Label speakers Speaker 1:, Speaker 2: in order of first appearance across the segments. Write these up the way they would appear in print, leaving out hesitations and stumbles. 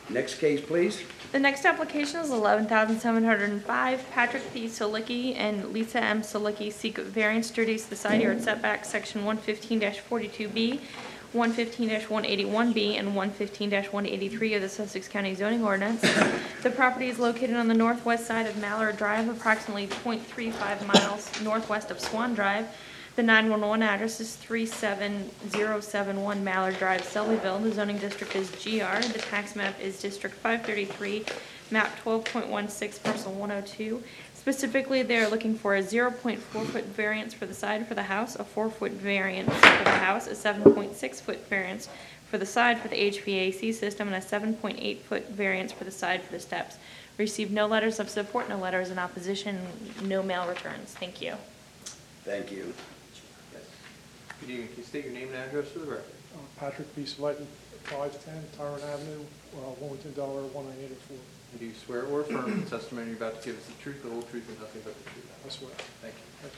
Speaker 1: Next case, please.
Speaker 2: The next application is 11,705. Patrick P. Solicki and Lisa M. Solicki seek variance to reduce the side yard setback, section 115-42B, 115-181B, and 115-183 of the Sussex County zoning ordinance. The property is located on the northwest side of Mallard Drive, approximately 0.35 miles northwest of Swan Drive. The 911 address is 37071 Mallard Drive, Selbyville. The zoning district is GR. The tax map is District 533, map 12.16, parcel 102. Specifically, they are looking for a 0.4-foot variance for the side for the house, a 4-foot variance for the house, a 7.6-foot variance for the side for the HVAC system, and a 7.8-foot variance for the side for the steps. Received no letters of support, no letters in opposition, no mail returns. Thank you.
Speaker 1: Thank you.
Speaker 3: Can you state your name and address for the record?
Speaker 4: Patrick B. Slayton, 510 Tyrone Avenue, Wilmington, Delaware, 19804.
Speaker 3: Do you swear or affirm the testimony you're about to give is the truth, the whole truth, and nothing but the truth?
Speaker 4: I swear.
Speaker 3: Thank you.
Speaker 4: Thank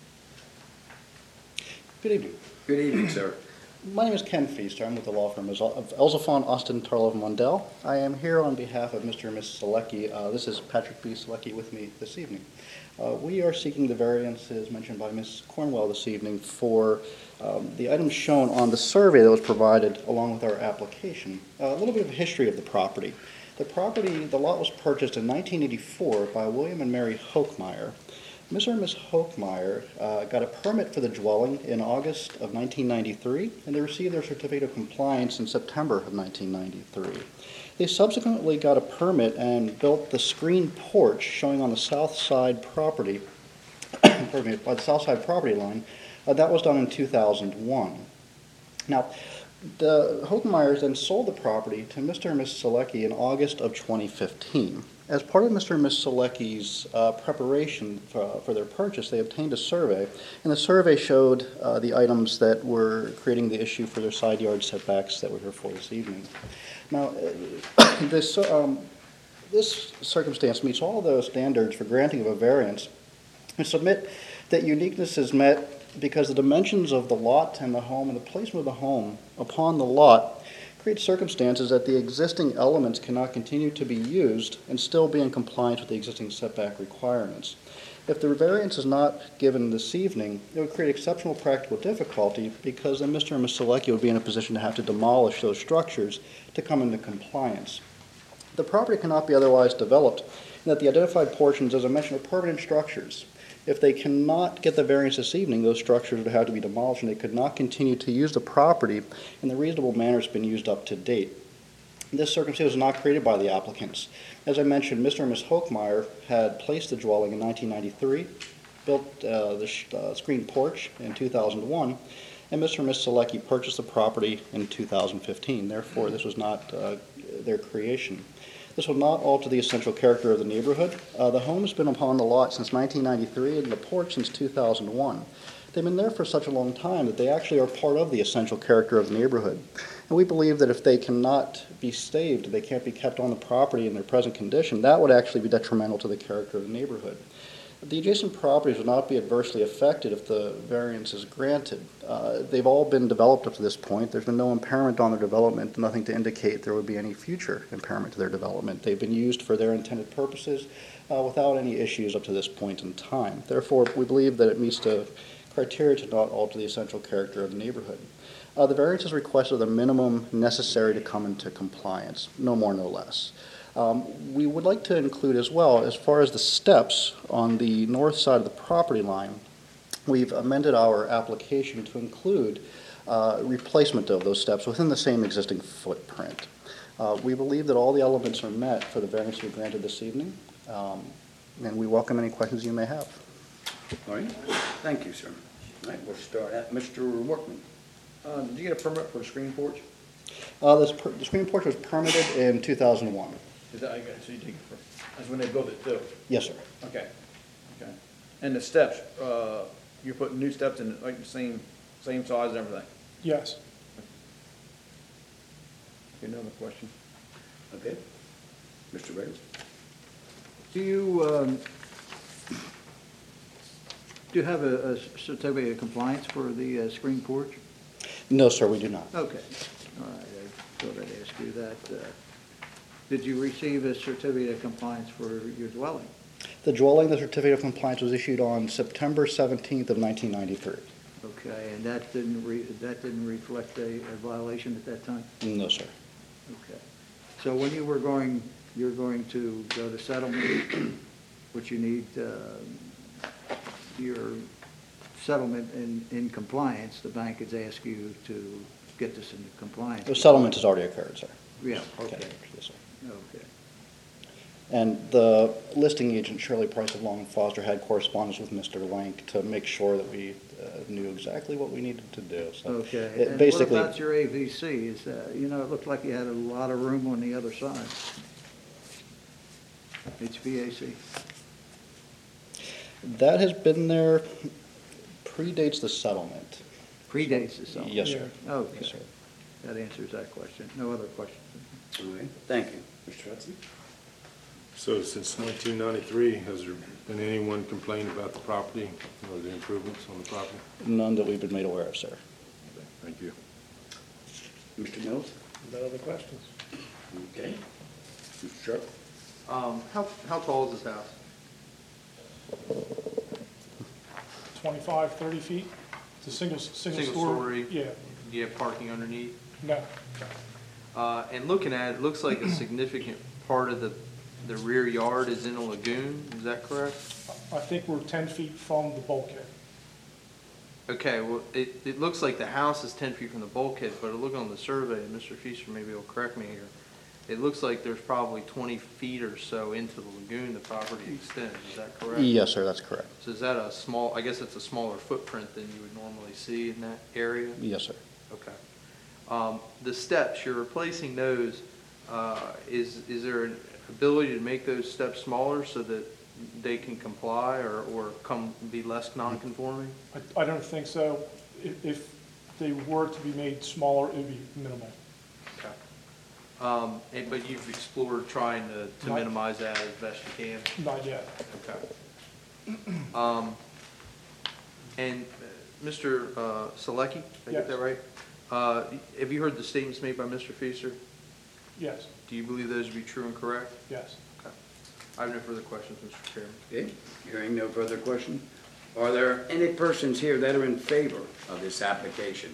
Speaker 4: you.
Speaker 5: Good evening.
Speaker 1: Good evening, sir.
Speaker 5: My name is Ken Feaster. I'm with the law firm of Elzafon, Austin, Tarlov, and Mundell. I am here on behalf of Mr. and Ms. Solecki. This is Patrick B. Solecki with me this evening. We are seeking the variances mentioned by Ms. Cornwell this evening for the items shown on the survey that was provided along with our application. A little bit of history of the property. The lot was purchased in 1984 by William and Mary Hochmeyer. Mr. and Ms. Hochmeyer got a permit for the dwelling in August of 1993, and they received their certificate of compliance in September of 1993. They subsequently got a permit and built the screen porch showing on the south side property, pardon me, by the south side property line. That was done in 2001. Now, the Hochmeyers then sold the property to Mr. and Ms. Solecki in August of 2015. As part of Mr. and Ms. Solecki's preparation for their purchase, they obtained a survey, and the survey showed the items that were creating the issue for their side yard setbacks that we're here for this evening. Now, this circumstance meets all those standards for granting of a variance. I submit that uniqueness is met because the dimensions of the lot and the home and the placement of the home upon the lot create circumstances that the existing elements cannot continue to be used and still be in compliance with the existing setback requirements. If the variance is not given this evening, it would create exceptional practical difficulty because then Mr. and Ms. Solecki would be in a position to have to demolish those structures to come into compliance. The property cannot be otherwise developed, and that the identified portions, as I mentioned, are permanent structures. If they cannot get the variance this evening, those structures would have to be demolished and they could not continue to use the property in the reasonable manner it's been used up to date. This circumstance was not created by the applicants. As I mentioned, Mr. and Ms. Hochmeyer had placed the dwelling in 1993, built the screen porch in 2001, and Mr. and Ms. Solecki purchased the property in 2015. Therefore, this was not their creation. This will not alter the essential character of the neighborhood. The home has been upon the lot since 1993 and the porch since 2001. They've been there for such a long time that they actually are part of the essential character of the neighborhood. And we believe that if they cannot be saved, they can't be kept on the property in their present condition, that would actually be detrimental to the character of the neighborhood. The adjacent properties would not be adversely affected if the variance is granted. They've all been developed up to this point. There's been no impairment on their development, nothing to indicate there would be any future impairment to their development. They've been used for their intended purposes without any issues up to this point in time. Therefore, we believe that it meets the criteria to not alter the essential character of the neighborhood. The variance is requested the minimum necessary to come into compliance, no more, no less. We would like to include as well, as far as the steps on the north side of the property line, we've amended our application to include replacement of those steps within the same existing footprint. We believe that all the elements are met for the variance to be granted this evening, and we welcome any questions you may have.
Speaker 1: All right. Thank you, sir. All right, we'll start at Mr. Workman.
Speaker 6: Did you get a permit for the screen porch?
Speaker 5: The screen porch was permitted in 2001.
Speaker 6: Is that, so you take it for, that's when they built it too?
Speaker 5: Yes, sir.
Speaker 6: Okay, okay. And the steps, you're putting new steps in, like the same size and everything?
Speaker 4: Yes.
Speaker 6: Another question.
Speaker 1: Okay. Mr. Reyes.
Speaker 6: Do you have a certificate of compliance for the screen porch?
Speaker 5: No, sir, we do not.
Speaker 6: Okay, all right, I thought I'd ask you that.
Speaker 7: Did you receive a certificate of compliance for your dwelling?
Speaker 5: The certificate of compliance was issued on September 17th of 1993.
Speaker 7: Okay, and that didn't reflect a violation at that time?
Speaker 5: No, sir.
Speaker 7: Okay. So when you're going to go to settlement, which you need your settlement in compliance, the bank has asked you to get this into compliance.
Speaker 5: The settlement has already occurred, sir.
Speaker 7: Yeah, okay,
Speaker 5: Yes, sir.
Speaker 7: okay.
Speaker 5: And the listing agent, Shirley Price of Long and Foster, had correspondence with Mr. Lank to make sure that we knew exactly what we needed to do. So
Speaker 7: Okay,
Speaker 5: it
Speaker 7: and what
Speaker 5: basically,
Speaker 7: about your AVC? Is that, it looked like you had a lot of room on the other side. HVAC.
Speaker 5: that has been there, predates the settlement.
Speaker 7: Predates the settlement?
Speaker 5: Yes, sir.
Speaker 7: Okay.
Speaker 5: Yes, sir.
Speaker 7: That answers that question. No other questions?
Speaker 1: All right, thank you. Mr. Hudson?
Speaker 8: So since 1993, has there been anyone complain about the property or the improvements on the property?
Speaker 5: None that we've been made aware of, sir.
Speaker 8: Thank you.
Speaker 1: Mr. Mills?
Speaker 4: No other questions?
Speaker 1: Okay. Mr. Sharp?
Speaker 3: How tall is this house?
Speaker 4: 25, 30 feet? It's a single
Speaker 3: Single
Speaker 4: story.
Speaker 3: story?
Speaker 4: Yeah,
Speaker 3: Do you have parking underneath?
Speaker 4: no,
Speaker 3: And looking at it, it looks like a significant part of the rear yard is in a lagoon, is that correct?
Speaker 4: I think we're 10 feet from the bulkhead.
Speaker 3: Okay, well, it looks like the house is 10 feet from the bulkhead, but looking on the survey, and Mr. Feaster maybe will correct me here, it looks like there's probably 20 feet or so into the lagoon the property extends, is that correct?
Speaker 5: Yes, sir, that's correct.
Speaker 3: So is that a small, I guess it's a smaller footprint than you would normally see in that area?
Speaker 5: Yes, sir.
Speaker 3: Okay. The steps, you're replacing those, is there an ability to make those steps smaller so that they can comply or be less non-conforming?
Speaker 4: I don't think so. If they were to be made smaller, it would be minimal.
Speaker 3: Okay. But you've explored trying to
Speaker 4: Not-
Speaker 3: minimize that as best you can?
Speaker 4: Not yet.
Speaker 3: Okay. And Mr. Selecki, did I get
Speaker 4: Yes.
Speaker 3: that right? Have you heard the statements made by Mr. Feaster?
Speaker 4: Yes,
Speaker 3: Do you believe those to be true and correct?
Speaker 4: yes.
Speaker 3: Okay. I have no further questions, Mr. Chairman.
Speaker 1: Okay, hearing no further questions. Are there any persons here that are in favor of this application?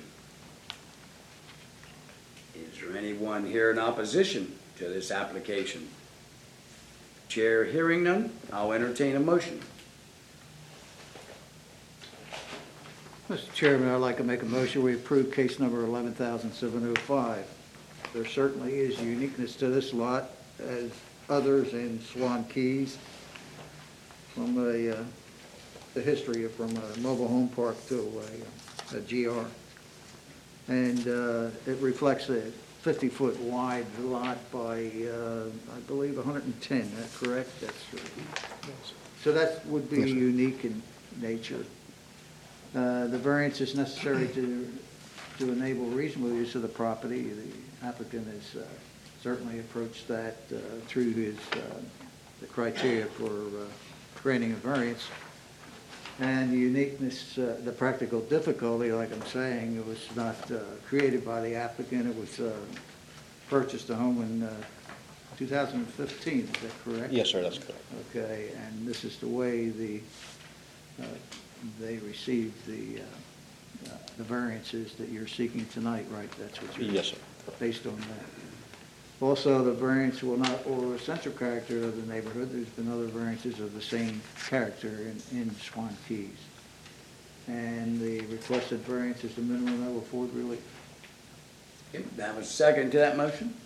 Speaker 1: Is there anyone here in opposition to this application? Chair hearing none, I'll entertain a motion.
Speaker 7: Mr. Chairman, I'd like to make a motion, we approve case number 11,705. There certainly is uniqueness to this lot as others in Swan Keys from the history from a mobile home park to a GR. And it reflects a 50-foot wide lot by, I believe, 110, is that correct? That's
Speaker 4: Yes.
Speaker 7: So that would be
Speaker 5: Yes, sir.
Speaker 7: unique in nature. The variance is necessary to enable reasonable use of the property. The applicant has certainly approached that through his, the criteria for granting a variance. And the uniqueness, the practical difficulty, like I'm saying, it was not created by the applicant. It was purchased a home in 2015, is that correct?
Speaker 5: Yes, sir, that's correct.
Speaker 7: Okay, and this is the way they received the variances that you're seeking tonight, right? That's what you're...
Speaker 5: Yes, sir.
Speaker 7: Based on that. Also, the variance will not alter the central character of the neighborhood. There's been other variances of the same character in Swan Keys. And the requested variance is the minimum that will afford relief.
Speaker 1: Okay, that was second to that motion.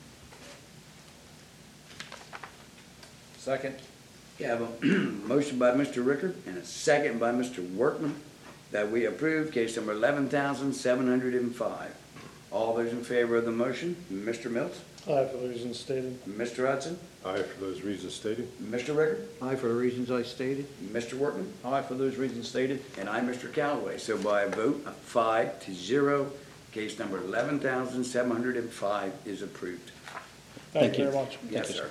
Speaker 6: Second?
Speaker 1: We have a motion by Mr. Rickard and a second by Mr. Workman that we approve case number 11,705. All those in favor of the motion, Mr. Mills,
Speaker 4: Aye, for the reasons stated.
Speaker 1: Mr. Hudson,
Speaker 8: Aye, for those reasons stated.
Speaker 1: Mr. Rickard,
Speaker 7: Aye, for the reasons I stated.
Speaker 1: Mr. Workman,
Speaker 6: Aye, for those reasons stated.
Speaker 1: and I, Mr. Callaway. So by a vote of 5-0, case number 11,705 is approved.
Speaker 4: Thank
Speaker 5: Thank
Speaker 4: you
Speaker 5: you.
Speaker 4: very much.
Speaker 1: Yes, sir.